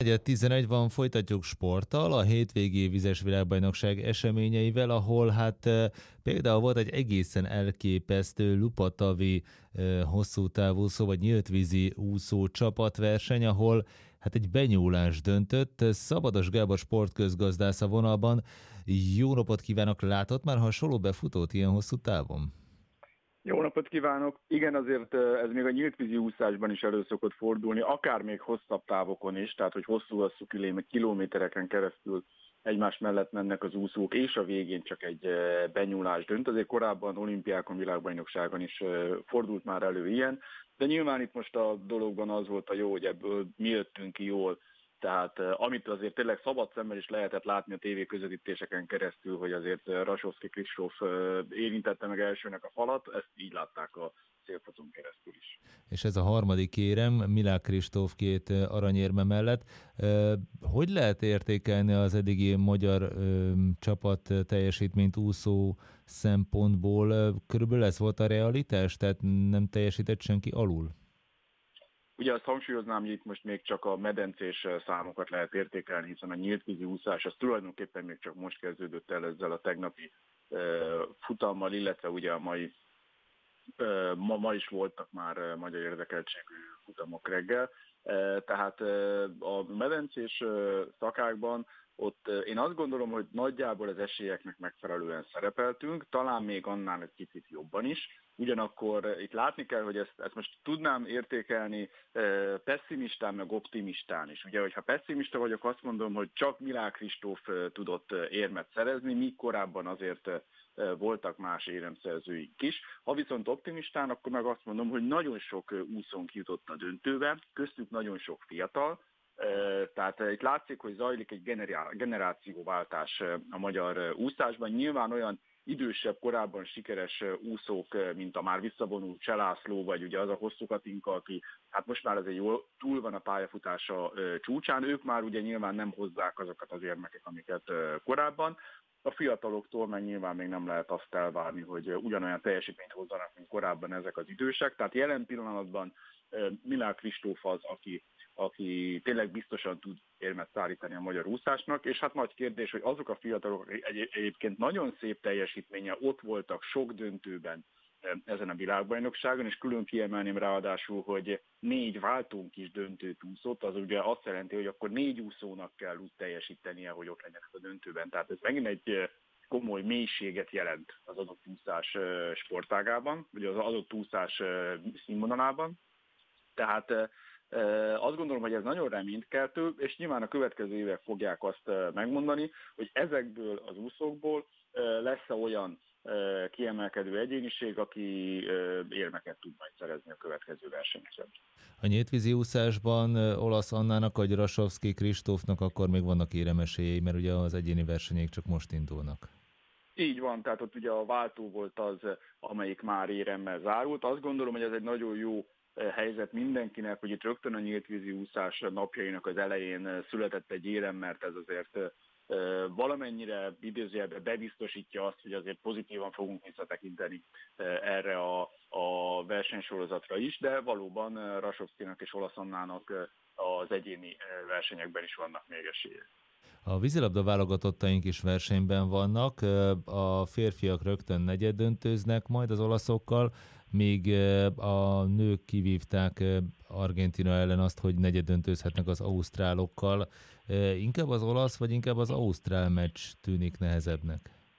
11 van, folytatjuk sporttal, a hétvégi vizes világbajnokság eseményeivel, ahol például volt egy egészen elképesztő lupatavi hosszú távúszó vagy nyíltvízi úszó csapatverseny, ahol egy benyúlás döntött. Szabados Gábor sportközgazdász a vonalban. Jó napot kívánok, látott már hasonló befutót ilyen hosszú távon? Jó napot kívánok! Igen, azért ez még a nyíltvízi úszásban is elő szokott fordulni, akár még hosszabb távokon is, tehát hogy hosszú kilométereken keresztül egymás mellett mennek az úszók, és a végén csak egy benyúlás dönt. Azért korábban olimpiákon, világbajnokságon is fordult már elő ilyen, de nyilván itt most a dologban az volt a jó, hogy ebből mi jöttünk ki jól. Tehát amit azért tényleg szabad szemmel is lehetett látni a tévé közvetítéseken keresztül, hogy azért Rasovszky Kristóf érintette meg elsőnek a falat, ezt így látták a célfocon keresztül is. És ez a harmadik érem Milák Kristóf 2 aranyérme mellett. Hogy lehet értékelni az eddigi magyar csapat teljesítményt úszó szempontból? Körülbelül ez volt a realitás? Tehát nem teljesített senki alul? Ugye azt hangsúlyoznám, hogy itt most még csak a medencés számokat lehet értékelni, hiszen a nyíltvízi úszás az tulajdonképpen még csak most kezdődött el ezzel a tegnapi futammal, illetve ugye a ma is voltak már magyar érdekeltségű futamok reggel. Tehát a medencés szakákban ott én azt gondolom, hogy nagyjából az esélyeknek megfelelően szerepeltünk, talán még annál egy kicsit jobban is. Ugyanakkor itt látni kell, hogy ezt most tudnám értékelni pessimistán, meg optimistán is. Ugye, hogyha pessimista vagyok, azt mondom, hogy csak Milák Kristóf tudott érmet szerezni, míg korábban azért voltak más éremszerzőink is. Ha viszont optimistán, akkor meg azt mondom, hogy nagyon sok úszónk jutott a döntőbe, köztük nagyon sok fiatal, tehát itt látszik, hogy zajlik egy generációváltás a magyar úszásban. Nyilván olyan idősebb, korábban sikeres úszók, mint a már visszavonult Cselászló, vagy ugye az a Hosszú Katinka, aki most már azért jól túl van a pályafutása csúcsán, ők már ugye nyilván nem hozzák azokat az érmeket, amiket korábban. A fiataloktól meg nyilván még nem lehet azt elvárni, hogy ugyanolyan teljesítményt hozzanak, mint korábban ezek az idősek. Tehát jelen pillanatban Milák Kristóf az, aki tényleg biztosan tud érmet szállítani a magyar úszásnak, és nagy kérdés, hogy azok a fiatalok egyébként nagyon szép teljesítménye ott voltak sok döntőben ezen a világbajnokságon, és külön kiemelném ráadásul, hogy 4 váltónk is döntőt úszott, az ugye azt jelenti, hogy akkor 4 úszónak kell úgy teljesítenie, hogy ott legyenek a döntőben. Tehát ez megint egy komoly mélységet jelent az adott úszás sportágában, vagy az adott úszás színvonalában. Tehát azt gondolom, hogy ez nagyon reménykeltő, és nyilván a következő évek fogják azt megmondani, hogy ezekből az úszókból lesz-e olyan kiemelkedő egyéniség, aki érmeket tud majd szerezni a következő versenyeken. A nyíltvízi úszásban Olasz Annának vagy Rasovszky Kristófnak akkor még vannak éremesélyei, mert ugye az egyéni versenyek csak most indulnak. Így van, tehát ott ugye a váltó volt az, amelyik már éremmel zárult. Azt gondolom, hogy ez egy nagyon jó helyzet mindenkinek, hogy itt rögtön a nyíltvízi úszás napjainak az elején született egy érem, mert ez azért valamennyire idézőjelben bebiztosítja azt, hogy azért pozitívan fogunk visszatekinteni erre a versenysorozatra is, de valóban Rasovszkynak és Olasz Annának az egyéni versenyekben is vannak még esélyek. A vízilabda válogatottaink is versenyben vannak, a férfiak rögtön negyeddöntőznek majd az olaszokkal, míg a nők kivívták Argentína ellen azt, hogy negyeddöntőzhetnek az ausztrálokkal. Inkább az olasz, vagy inkább az ausztrál meccs tűnik nehezebbnek?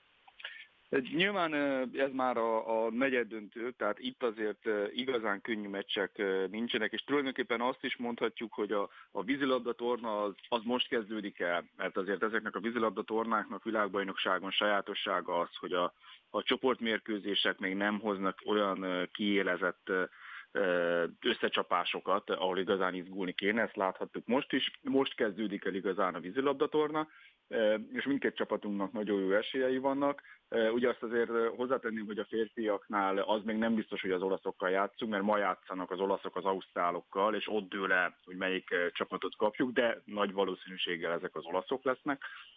Nyilván ez már a negyeddöntő, tehát itt azért igazán könnyű meccsek nincsenek, és tulajdonképpen azt is mondhatjuk, hogy a vízilabda torna az most kezdődik el, mert azért ezeknek a vízilabda tornáknak világbajnokságon sajátossága az, hogy a csoportmérkőzések még nem hoznak olyan kiélezett összecsapásokat, ahol igazán izgulni kéne, ezt láthattuk most is. Most kezdődik el igazán a vízilabda torna, és mindkét csapatunknak nagyon jó esélyei vannak. Ugye azt azért hozzátenném, hogy a férfiaknál az még nem biztos, hogy az olaszokkal játszunk, mert ma játszanak az olaszok az ausztrálokkal, és ott dől el, hogy melyik csapatot kapjuk, de nagy valószínűséggel ezek az olaszok lesznek.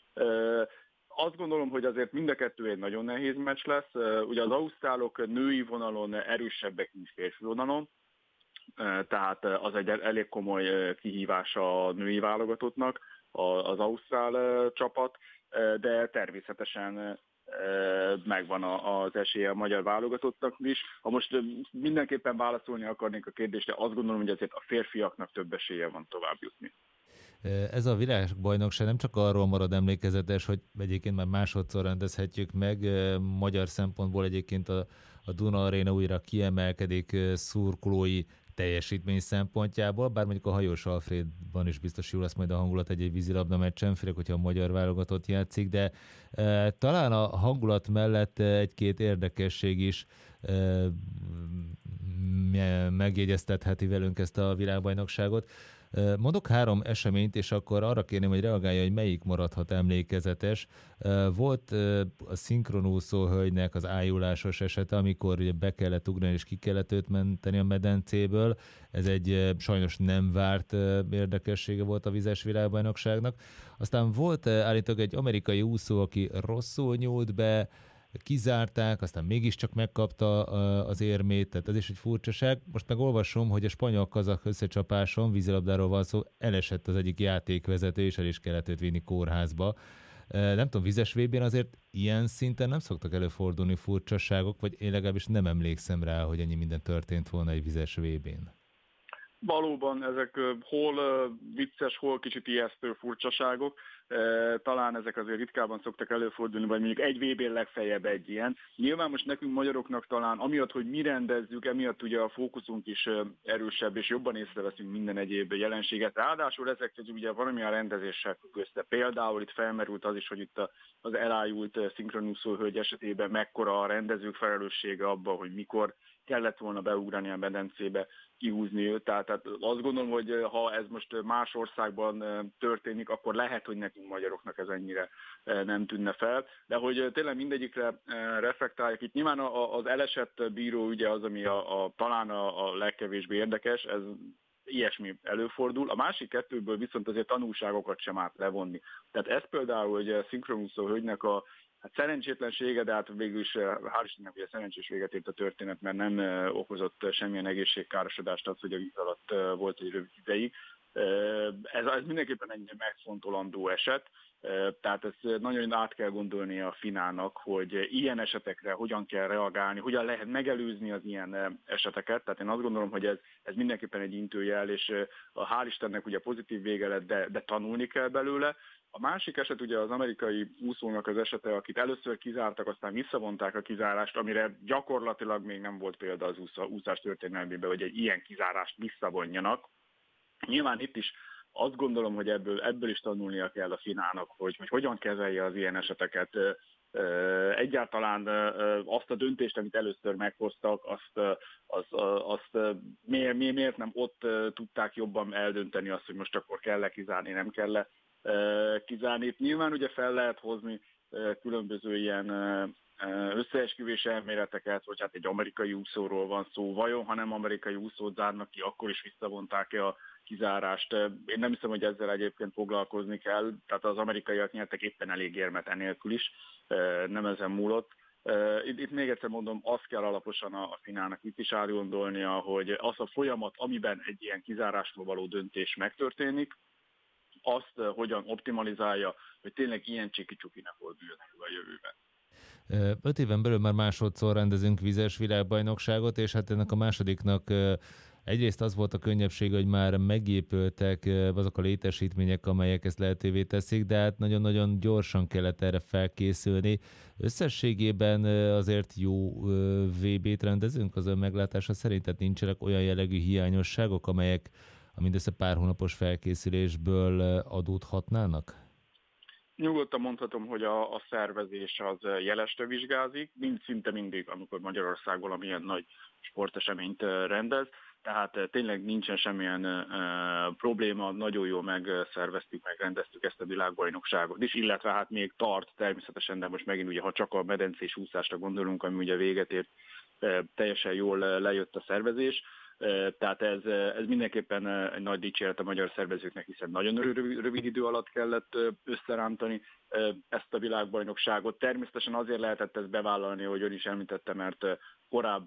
Azt gondolom, hogy azért mind a kettő egy nagyon nehéz meccs lesz. Ugye az ausztrálok női vonalon erősebbek, mint férfi vonalon. tehát az egy elég komoly kihívás a női válogatottnak, az ausztrál csapat, de természetesen megvan az esélye a magyar válogatottnak is. Ha most mindenképpen válaszolni akarnék a kérdésre, azt gondolom, hogy azért a férfiaknak több esélye van tovább jutni. Ez a világbajnokság nem csak arról marad emlékezetes, hogy egyébként már másodszor rendezhetjük meg, magyar szempontból egyébként a Duna Arena újra kiemelkedik szurkolói teljesítmény szempontjából, bár mondjuk a hajós Alfredban is biztos jó lesz majd a hangulat egy vízilabda meccsen, főleg, hogyha a magyar válogatott játszik, de talán a hangulat mellett egy-két érdekesség is megjegyeztetheti velünk ezt a világbajnokságot. Mondok 3 eseményt, és akkor arra kérném, hogy reagálja, hogy melyik maradhat emlékezetes. Volt a szinkronúszó hölgynek az ájulásos esete, amikor ugye be kellett ugrani és ki kellett őt menteni a medencéből. Ez egy sajnos nem várt érdekessége volt a vizes világbajnokságnak. Aztán volt állítólag egy amerikai úszó, aki rosszul nyúlt be, kizárták, aztán mégiscsak megkapta az érmét, tehát ez is egy furcsaság. Most meg olvasom, hogy a spanyol-kazak összecsapáson, vízilabdáról van szó, elesett az egyik játékvezető, és el is kellett őt vinni kórházba. Nem tudom, vizes VB-n azért ilyen szinten nem szoktak előfordulni furcsaságok, vagy én legalábbis nem emlékszem rá, hogy ennyi minden történt volna egy vizes VB-n. Valóban ezek hol vicces, hol kicsit ijesztő furcsaságok. Talán ezek azért ritkában szoktak előfordulni, vagy mondjuk egy VB-n legfeljebb egy ilyen. Nyilván most nekünk magyaroknak talán, amiatt, hogy mi rendezzük, emiatt ugye a fókuszunk is erősebb, és jobban észreveszünk minden egyéb jelenséget. Ráadásul ezek közül ugye valamilyen rendezéssel függ össze. Például itt felmerült az is, hogy itt az elájult szinkronúszó hölgy esetében mekkora a rendezők felelőssége abban, hogy mikor kellett volna beugrani a medencébe, kihúzni őt. Tehát azt gondolom, hogy ha ez most más országban történik, akkor lehet, hogy nekünk magyaroknak ez ennyire nem tűnne fel. De hogy tényleg mindegyikre reflektálják, itt nyilván az elesett bíró ugye az, ami talán a legkevésbé érdekes, ez ilyesmi előfordul. A másik kettőből viszont azért tanulságokat sem árt levonni. Tehát ez például, hogy a szinkronúszó hölgynek a szerencsétlensége, de hát végül is hál' Istennek ugye szerencsés véget ért a történet, mert nem okozott semmilyen egészségkárosodást az, hogy a víz alatt volt egy rövid ideig. Ez mindenképpen egy megfontolandó eset, tehát ezt nagyon át kell gondolni a FINA-nak, hogy ilyen esetekre hogyan kell reagálni, hogyan lehet megelőzni az ilyen eseteket. Tehát én azt gondolom, hogy ez mindenképpen egy intőjel, és hál' Istennek ugye pozitív vége lett, de tanulni kell belőle. A másik eset ugye az amerikai úszónak az esete, akit először kizártak, aztán visszavonták a kizárást, amire gyakorlatilag még nem volt példa az úszás történelmében, hogy egy ilyen kizárást visszavonjanak. Nyilván itt is azt gondolom, hogy ebből is tanulnia kell a FINA-nak, hogy hogyan kezelje az ilyen eseteket. Egyáltalán azt a döntést, amit először meghoztak, azt miért nem ott tudták jobban eldönteni azt, hogy most akkor kell-e kizárni, nem kell-e kizárni. Itt nyilván ugye fel lehet hozni különböző ilyen összeesküvés elméleteket, hogy hát egy amerikai úszóról van szó, vajon, ha nem amerikai úszót zárnak ki, akkor is visszavonták-e a kizárást. Én nem hiszem, hogy ezzel egyébként foglalkozni kell, tehát az amerikaiak nyertek éppen elég érmet enélkül is, nem ezen múlott. Itt még egyszer mondom, azt kell alaposan a FINA-nak itt is átgondolnia, hogy az a folyamat, amiben egy ilyen kizárásról való döntés megtörténik, azt hogyan optimalizálja, hogy tényleg ilyen csiki-csuki ne forduljon elő a jövőben. 5 éven belül már másodszor rendezünk vizes világbajnokságot, és hát ennek a másodiknak egyrészt az volt a könnyebbség, hogy már megépültek azok a létesítmények, amelyek ezt lehetővé teszik, de hát nagyon-nagyon gyorsan kellett erre felkészülni. Összességében azért jó VB-t rendezünk az ön meglátása szerint, tehát nincsenek olyan jellegű hiányosságok, amelyek a mindössze pár hónapos felkészülésből adódhatnának? Nyugodtan mondhatom, hogy a szervezés az jelesre vizsgázik, szinte mindig, amikor Magyarország valamilyen nagy sporteseményt rendez, tehát tényleg nincsen semmilyen probléma, nagyon jól megszerveztük, megrendeztük ezt a világbajnokságot is, illetve hát még tart természetesen, de most megint ugye, ha csak a medencés úszásra gondolunk, ami ugye véget ért, teljesen jól lejött a szervezés. Tehát ez mindenképpen egy nagy dicséret a magyar szervezőknek, hiszen nagyon rövid idő alatt kellett összerántani ezt a világbajnokságot. Természetesen azért lehetett ezt bevállalni, hogy ön is említette, mert korábban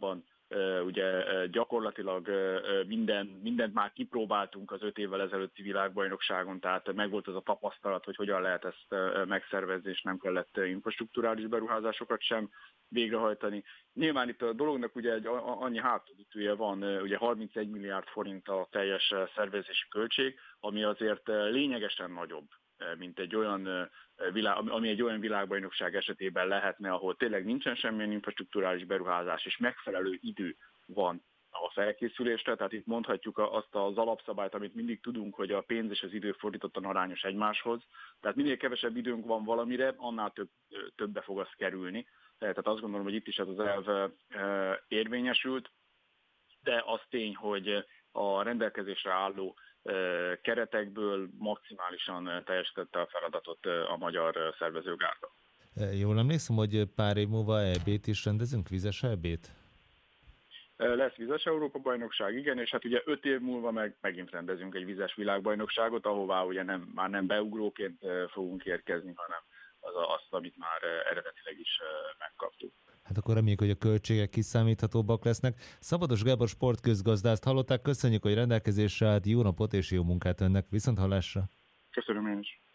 ugye gyakorlatilag mindent már kipróbáltunk az 5 évvel ezelőtti világbajnokságon, tehát megvolt az a tapasztalat, hogy hogyan lehet ezt megszervezni, és nem kellett infrastrukturális beruházásokat sem végrehajtani. Nyilván itt a dolognak ugye annyi hátulütője van, ugye 31 milliárd forint a teljes szervezési költség, ami azért lényegesen nagyobb, mint egy olyan ami egy olyan világbajnokság esetében lehetne, ahol tényleg nincsen semmilyen infrastrukturális beruházás, és megfelelő idő van a felkészülésre. Tehát itt mondhatjuk azt az alapszabályt, amit mindig tudunk, hogy a pénz és az idő fordítottan arányos egymáshoz. Tehát minél kevesebb időnk van valamire, annál többe fog az kerülni. Tehát azt gondolom, hogy itt is ez az elv érvényesült, de az tény, hogy a rendelkezésre álló keretekből maximálisan teljesítette a feladatot a magyar szervezőgárda. Jól emlékszem, hogy pár év múlva EB-t is rendezünk, vizes EB-t? Lesz vizes Európa-bajnokság, igen, és hát ugye 5 év múlva megint rendezünk egy vizes világbajnokságot, ahová ugye már nem beugróként fogunk érkezni, hanem azt, amit már eredetileg is megkaptuk. Hát akkor reméljük, hogy a költségek kiszámíthatóbbak lesznek. Szabados Gábor sportközgazdászt hallották, köszönjük, hogy rendelkezésre állt, jó napot és jó munkát önnek, viszonthallásra! Köszönöm én is!